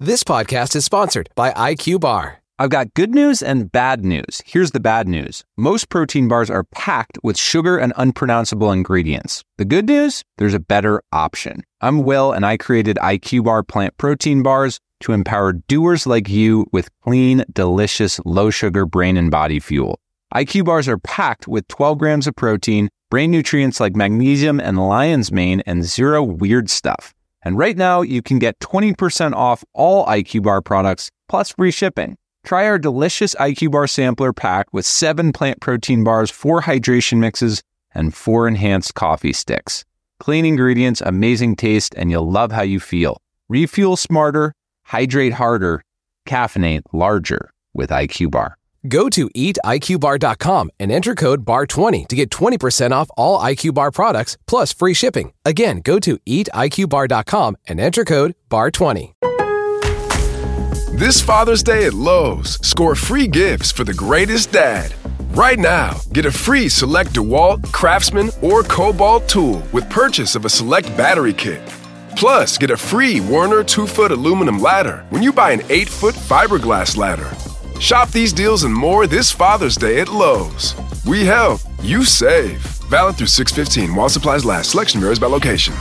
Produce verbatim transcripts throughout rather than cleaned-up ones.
This podcast is sponsored by I Q Bar. I've got good news and bad news. Here's the bad news. Most protein bars are packed with sugar and unpronounceable ingredients. The good news? There's a better option. I'm Will, and I created I Q Bar plant protein bars to empower doers like you with clean, delicious, low-sugar brain and body fuel. I Q Bars are packed with twelve grams of protein, brain nutrients like magnesium and lion's mane, and zero weird stuff. And right now, you can get twenty percent off all I Q Bar products, plus free shipping. Try our delicious I Q Bar sampler pack with seven plant protein bars, four hydration mixes, and four enhanced coffee sticks. Clean ingredients, amazing taste, and you'll love how you feel. Refuel smarter, hydrate harder, caffeinate larger with I Q Bar. Go to eat I Q bar dot com and enter code B A R twenty to get twenty percent off all I Q Bar products, plus free shipping. Again, go to eat I Q bar dot com and enter code B A R twenty. This Father's Day at Lowe's, score free gifts for the greatest dad. Right now, get a free select DeWalt, Craftsman, or Cobalt tool with purchase of a select battery kit. Plus, get a free Werner two-foot aluminum ladder when you buy an eight-foot fiberglass ladder. Shop these deals and more this Father's Day at Lowe's. We help, you save. Valid through six fifteen while supplies last. Selection varies by location.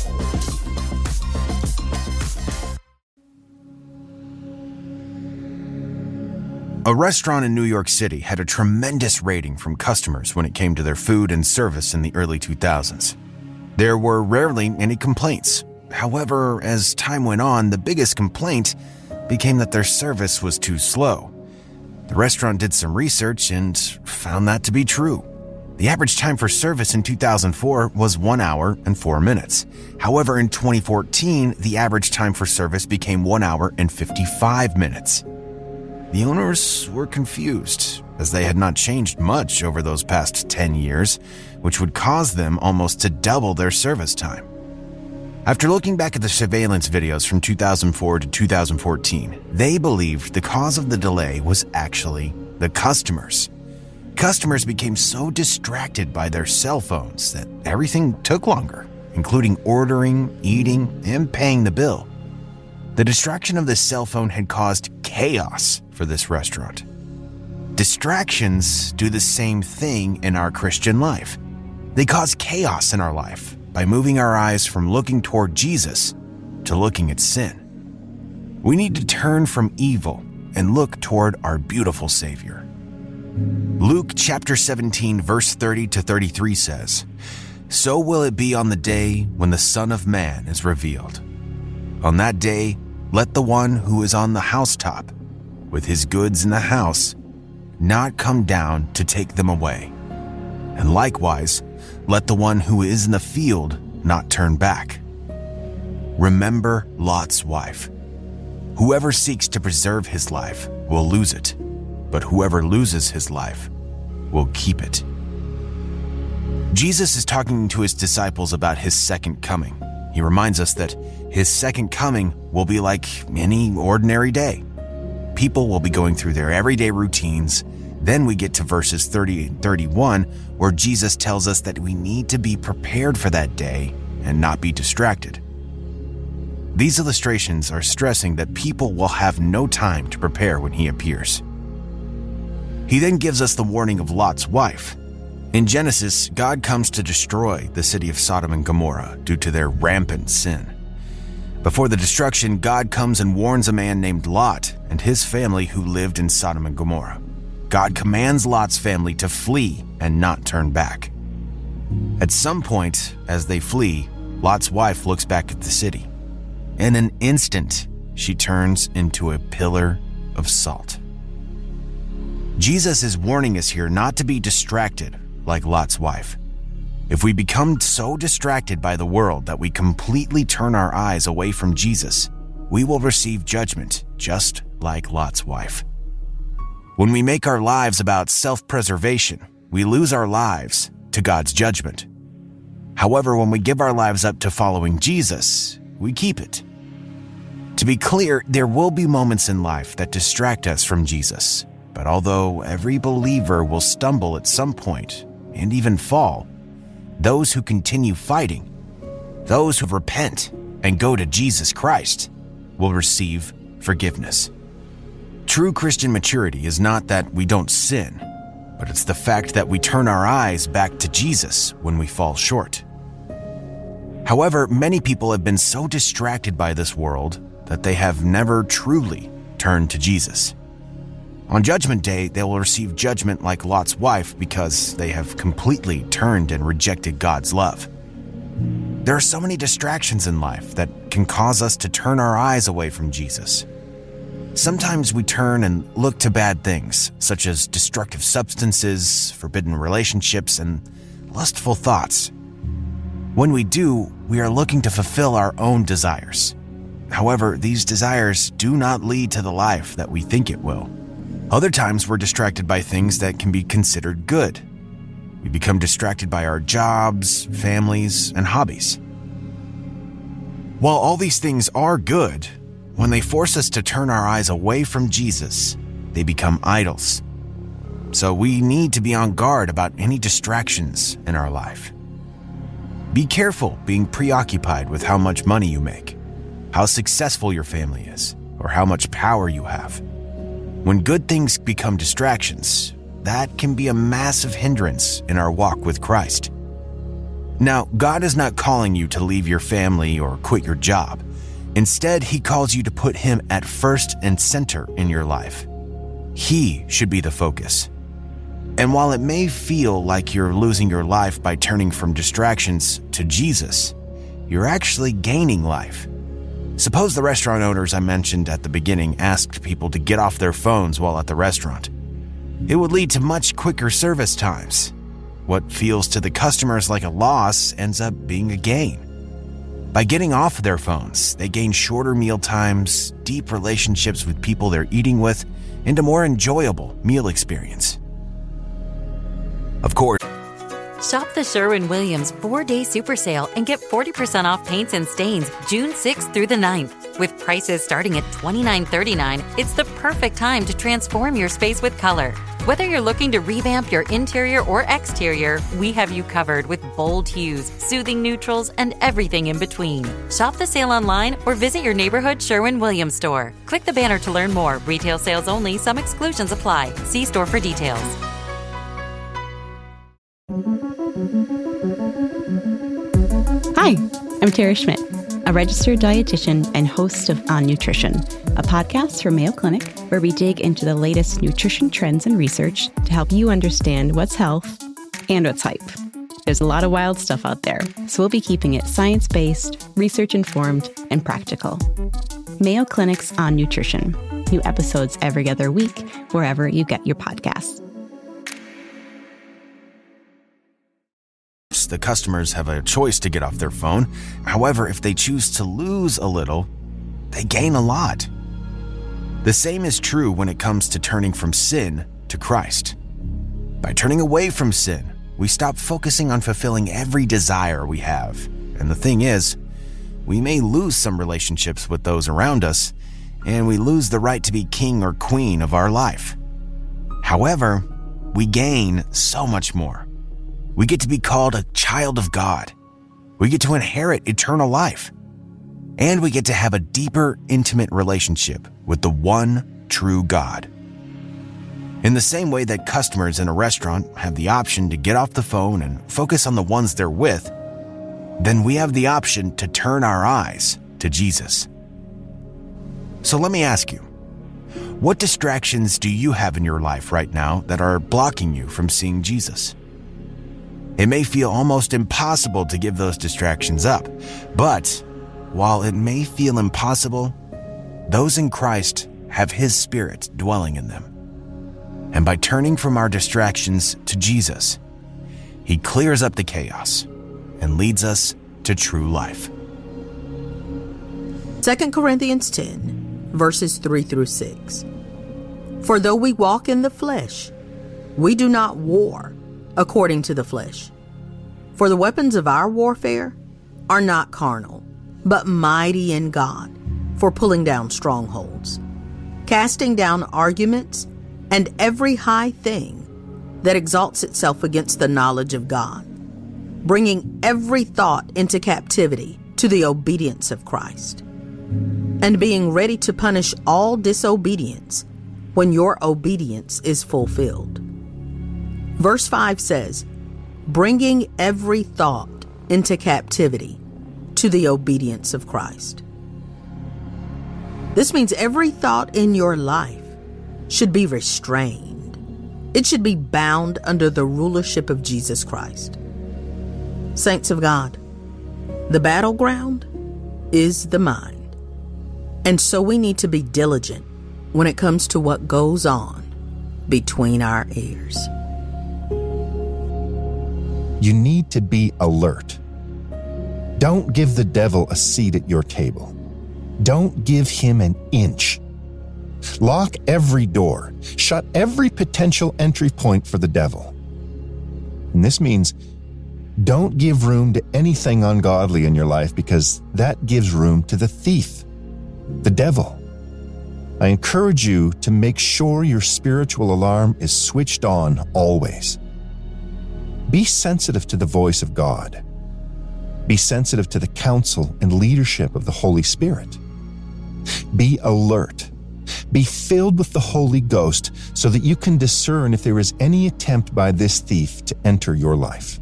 A restaurant in New York City had a tremendous rating from customers when it came to their food and service in the early two thousands. There were rarely any complaints. However, as time went on, the biggest complaint became that their service was too slow. The restaurant did some research and found that to be true. The average time for service in two thousand four was one hour and four minutes. However, in twenty fourteen, the average time for service became one hour and fifty-five minutes. The owners were confused, as they had not changed much over those past ten years, which would cause them almost to double their service time. After looking back at the surveillance videos from two thousand four to two thousand fourteen, they believed the cause of the delay was actually the customers. Customers became so distracted by their cell phones that everything took longer, including ordering, eating, and paying the bill. The distraction of the cell phone had caused chaos for this restaurant. Distractions do the same thing in our Christian life. They cause chaos in our life by moving our eyes from looking toward Jesus to looking at sin. We need to turn from evil and look toward our beautiful Savior. Luke chapter seventeen, verse thirty to thirty-three says, "So will it be on the day when the Son of Man is revealed. On that day, let the one who is on the housetop, with his goods in the house, not come down to take them away. And likewise, let the one who is in the field not turn back. Remember Lot's wife. Whoever seeks to preserve his life will lose it, but whoever loses his life will keep it." Jesus is talking to his disciples about his second coming. He reminds us that his second coming will be like any ordinary day. People will be going through their everyday routines. Then we get to verses thirty and thirty-one, where Jesus tells us that we need to be prepared for that day and not be distracted. These illustrations are stressing that people will have no time to prepare when he appears. He then gives us the warning of Lot's wife. In Genesis, God comes to destroy the city of Sodom and Gomorrah due to their rampant sin. Before the destruction, God comes and warns a man named Lot and his family who lived in Sodom and Gomorrah. God commands Lot's family to flee and not turn back. At some point, as they flee, Lot's wife looks back at the city. In an instant, she turns into a pillar of salt. Jesus is warning us here not to be distracted like Lot's wife. If we become so distracted by the world that we completely turn our eyes away from Jesus, we will receive judgment just like Lot's wife. When we make our lives about self-preservation, we lose our lives to God's judgment. However, when we give our lives up to following Jesus, we keep it. To be clear, there will be moments in life that distract us from Jesus. But although every believer will stumble at some point and even fall, those who continue fighting, those who repent and go to Jesus Christ, will receive forgiveness. True Christian maturity is not that we don't sin, but it's the fact that we turn our eyes back to Jesus when we fall short. However, many people have been so distracted by this world that they have never truly turned to Jesus. On Judgment Day, they will receive judgment like Lot's wife because they have completely turned and rejected God's love. There are so many distractions in life that can cause us to turn our eyes away from Jesus. Sometimes we turn and look to bad things, such as destructive substances, forbidden relationships, and lustful thoughts. When we do, we are looking to fulfill our own desires. However, these desires do not lead to the life that we think it will. Other times, we're distracted by things that can be considered good. We become distracted by our jobs, families, and hobbies. While all these things are good, when they force us to turn our eyes away from Jesus, they become idols. So we need to be on guard about any distractions in our life. Be careful being preoccupied with how much money you make, how successful your family is, or how much power you have. When good things become distractions, that can be a massive hindrance in our walk with Christ. Now, God is not calling you to leave your family or quit your job. Instead, He calls you to put Him at first and center in your life. He should be the focus. And while it may feel like you're losing your life by turning from distractions to Jesus, you're actually gaining life. Suppose the restaurant owners I mentioned at the beginning asked people to get off their phones while at the restaurant. It would lead to much quicker service times. What feels to the customers like a loss ends up being a gain. By getting off their phones, they gain shorter meal times, deep relationships with people they're eating with, and a more enjoyable meal experience. Of course, Shop the Sherwin-Williams four-day super sale and get forty percent off paints and stains June sixth through the ninth. With prices starting at twenty-nine thirty-nine, it's the perfect time to transform your space with color. Whether you're looking to revamp your interior or exterior, we have you covered with bold hues, soothing neutrals, and everything in between. Shop the sale online or visit your neighborhood Sherwin-Williams store. Click the banner to learn more. Retail sales only. Some exclusions apply. See store for details. Hi, I'm Tara Schmidt, a registered dietitian and host of On Nutrition, a podcast from Mayo Clinic where we dig into the latest nutrition trends and research to help you understand what's health and what's hype. There's a lot of wild stuff out there, so we'll be keeping it science-based, research-informed, and practical. Mayo Clinic's On Nutrition. New episodes every other week, wherever you get your podcasts. the customers have a choice to get off their phone. However, if they choose to lose a little, they gain a lot. The same is true when it comes to turning from sin to Christ. By turning away from sin, we stop focusing on fulfilling every desire we have. And the thing is, we may lose some relationships with those around us, and we lose the right to be king or queen of our life. However, we gain so much more. We get to be called a child of God. We get to inherit eternal life. And we get to have a deeper, intimate relationship with the one true God. In the same way that customers in a restaurant have the option to get off the phone and focus on the ones they're with, then we have the option to turn our eyes to Jesus. So let me ask you, what distractions do you have in your life right now that are blocking you from seeing Jesus? It may feel almost impossible to give those distractions up, but while it may feel impossible, those in Christ have His Spirit dwelling in them. And by turning from our distractions to Jesus, He clears up the chaos and leads us to true life. Second Corinthians ten, verses three through six. For though we walk in the flesh, we do not war according to the flesh. For the weapons of our warfare are not carnal, but mighty in God for pulling down strongholds, casting down arguments and every high thing that exalts itself against the knowledge of God, bringing every thought into captivity to the obedience of Christ, and being ready to punish all disobedience when your obedience is fulfilled. Verse five says, bringing every thought into captivity to the obedience of Christ. This means every thought in your life should be restrained. It should be bound under the rulership of Jesus Christ. Saints of God, the battleground is the mind. And so we need to be diligent when it comes to what goes on between our ears. You need to be alert. Don't give the devil a seat at your table. Don't give him an inch. Lock every door. Shut every potential entry point for the devil. And this means don't give room to anything ungodly in your life, because that gives room to the thief, the devil. I encourage you to make sure your spiritual alarm is switched on always. Be sensitive to the voice of God. Be sensitive to the counsel and leadership of the Holy Spirit. Be alert. Be filled with the Holy Ghost so that you can discern if there is any attempt by this thief to enter your life.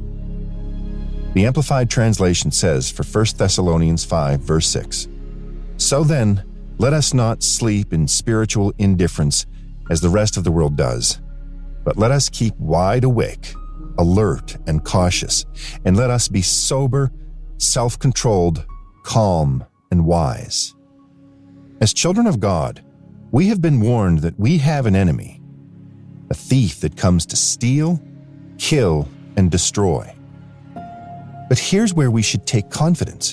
The Amplified Translation says for First Thessalonians five, verse six, "So then, let us not sleep in spiritual indifference as the rest of the world does, but let us keep wide awake, alert and cautious, and let us be sober, self-controlled, calm, and wise." As children of God, we have been warned that we have an enemy, a thief that comes to steal, kill, and destroy. But here's where we should take confidence.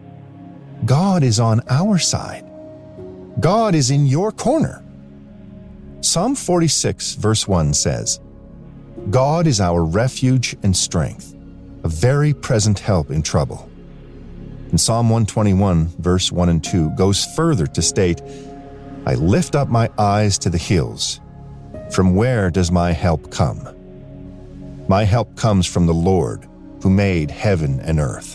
God is on our side. God is in your corner. Psalm forty-six, verse one says, "God is our refuge and strength, a very present help in trouble." And Psalm one twenty-one, verse one and two goes further to state, "I lift up my eyes to the hills. From where does my help come? My help comes from the Lord, who made heaven and earth."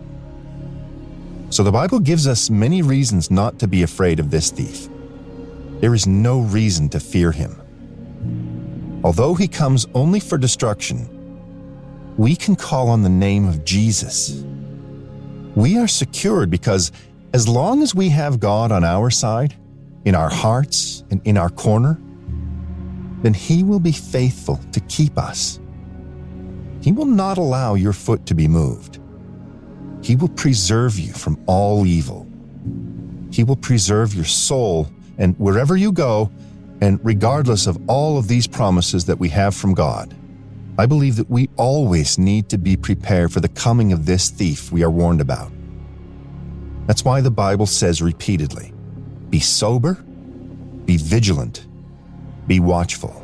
So the Bible gives us many reasons not to be afraid of this thief. There is no reason to fear him. Although he comes only for destruction, we can call on the name of Jesus. We are secured because as long as we have God on our side, in our hearts and in our corner, then he will be faithful to keep us. He will not allow your foot to be moved. He will preserve you from all evil. He will preserve your soul, and wherever you go, and regardless of all of these promises that we have from God, I believe that we always need to be prepared for the coming of this thief we are warned about. That's why the Bible says repeatedly, be sober, be vigilant, be watchful.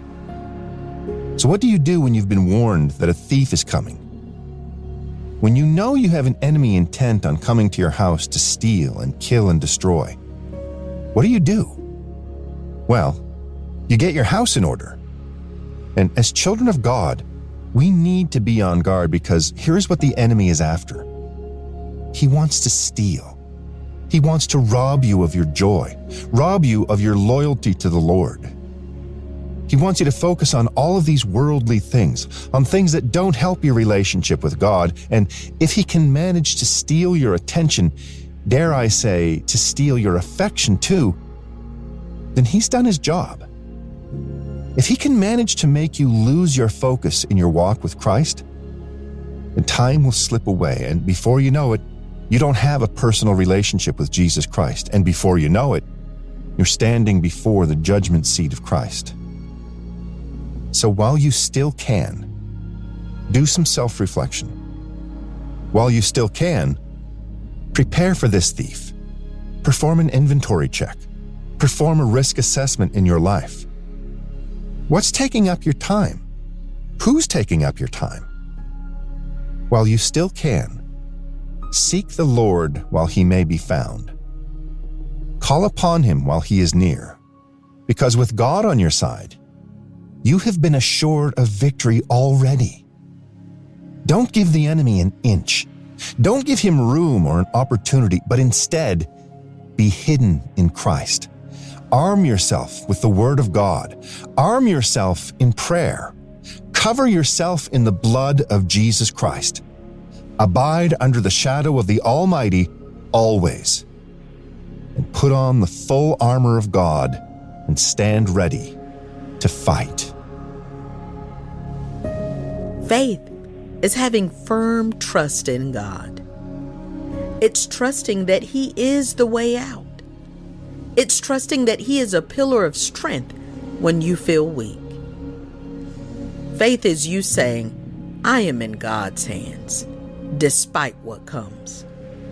So what do you do when you've been warned that a thief is coming? When you know you have an enemy intent on coming to your house to steal and kill and destroy, what do you do? Well, you get your house in order. And as children of God, we need to be on guard, because here's what the enemy is after. He wants to steal. He wants to rob you of your joy, rob you of your loyalty to the Lord. He wants you to focus on all of these worldly things, on things that don't help your relationship with God. And if he can manage to steal your attention, dare I say, to steal your affection too, then he's done his job. If he can manage to make you lose your focus in your walk with Christ, then time will slip away, and before you know it, you don't have a personal relationship with Jesus Christ, and before you know it, you're standing before the judgment seat of Christ. So while you still can, do some self-reflection. While you still can, prepare for this thief. Perform an inventory check. Perform a risk assessment in your life. What's taking up your time? Who's taking up your time? While you still can, seek the Lord while he may be found. Call upon him while he is near, because with God on your side, you have been assured of victory already. Don't give the enemy an inch. Don't give him room or an opportunity, but instead, be hidden in Christ. Arm yourself with the Word of God. Arm yourself in prayer. Cover yourself in the blood of Jesus Christ. Abide under the shadow of the Almighty always. And put on the full armor of God and stand ready to fight. Faith is having firm trust in God. It's trusting that He is the way out. It's trusting that He is a pillar of strength when you feel weak. Faith is you saying, I am in God's hands, despite what comes.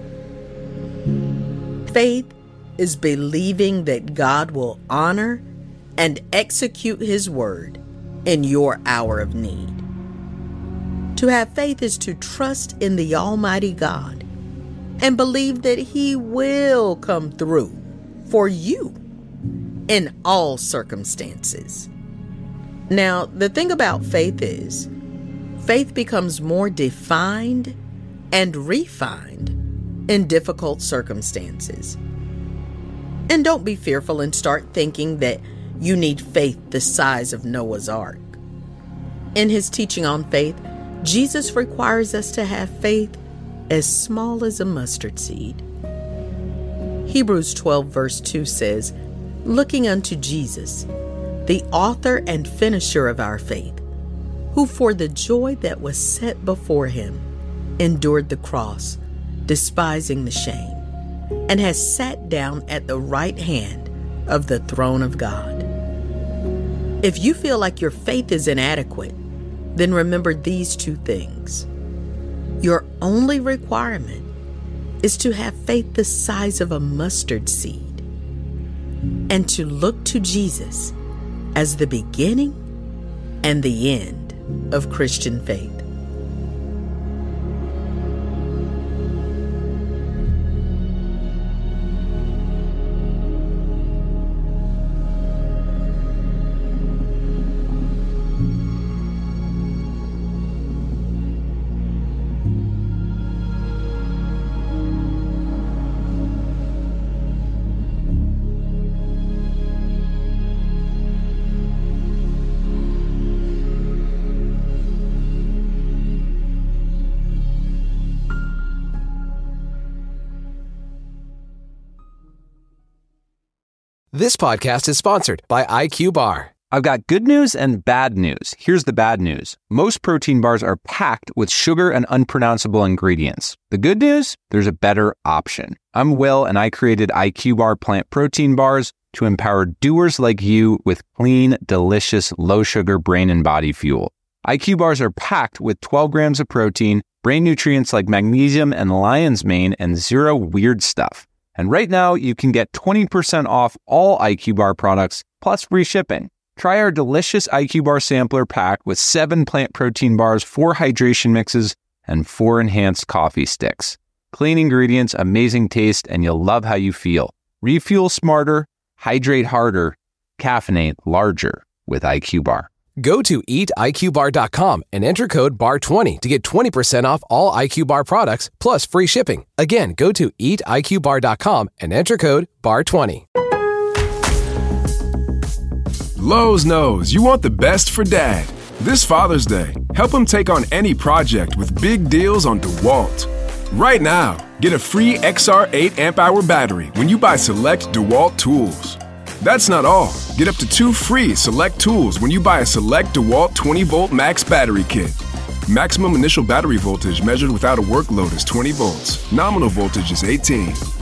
Faith is believing that God will honor and execute His word in your hour of need. To have faith is to trust in the Almighty God and believe that He will come through for you in all circumstances. Now, the thing about faith is, faith becomes more defined and refined in difficult circumstances. And don't be fearful and start thinking that you need faith the size of Noah's Ark. In His teaching on faith, Jesus requires us to have faith as small as a mustard seed. Hebrews twelve verse two says, looking unto Jesus, the author and finisher of our faith, who for the joy that was set before Him endured the cross, despising the shame, and has sat down at the right hand of the throne of God. If you feel like your faith is inadequate, then remember these two things. Your only requirement is to have faith the size of a mustard seed and to look to Jesus as the beginning and the end of Christian faith. This podcast is sponsored by I Q Bar. I've got good news and bad news. Here's the bad news. Most protein bars are packed with sugar and unpronounceable ingredients. The good news? There's a better option. I'm Will, and I created I Q Bar plant protein bars to empower doers like you with clean, delicious, low-sugar brain and body fuel. I Q Bars are packed with twelve grams of protein, brain nutrients like magnesium and lion's mane, and zero weird stuff. And right now, you can get twenty percent off all I Q Bar products, plus free shipping. Try our delicious I Q Bar sampler pack with seven plant protein bars, four hydration mixes, and four enhanced coffee sticks. Clean ingredients, amazing taste, and you'll love how you feel. Refuel smarter, hydrate harder, caffeinate larger with I Q Bar. Go to eat I Q bar dot com and enter code B A R twenty to get twenty percent off all I Q Bar products, plus free shipping. Again, go to eat I Q bar dot com and enter code B A R twenty. Lowe's knows you want the best for Dad. This Father's Day, help him take on any project with big deals on DeWalt. Right now, get a free X R eight amp hour battery when you buy select DeWalt tools. That's not all. Get up to two free select tools when you buy a select DeWalt twenty volt max battery kit. Maximum initial battery voltage measured without a work load is twenty volts. Nominal voltage is eighteen.